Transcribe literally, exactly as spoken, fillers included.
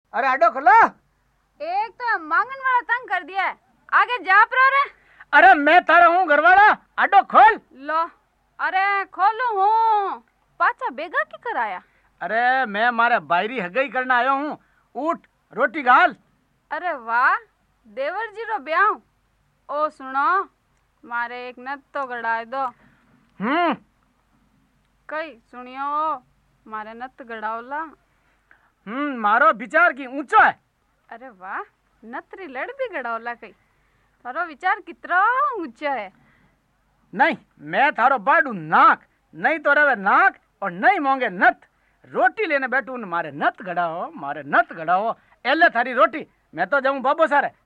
अरे आडो खोलो। एक तो मांगन वाला तंग कर दिया है, आगे जा प्रो रे। अरे मैं तारा हूँ घरवाला, आडो खोल। लो, अरे खोलू हूँ, पाचा बेगा की कराया। अरे मैं मारे बायरी हगई करना आयो हूँ, उठ रोटी गाल। अरे वाह, देवर जी रो ब्याह। ओ सुनो, मारे एक नत तो गड़ाए दो। हम्म कई सुनियो, मारे नत गड़ाओला। हम्म मारो विचार की ऊंचो है। अरे वाह, नतरी लड़ भी गड़ाओला कई। थारो विचार कितना ऊंचा है। नहीं, मैं थारो बाडू नाक, नहीं तो रवे नाक और नहीं मोंगे नत। रोटी लेने बैठू न मारे नत गड़ाओ, मारे नत गड़ाओ। एले थारी रोटी, मैं तो जाऊं बाबो सारे।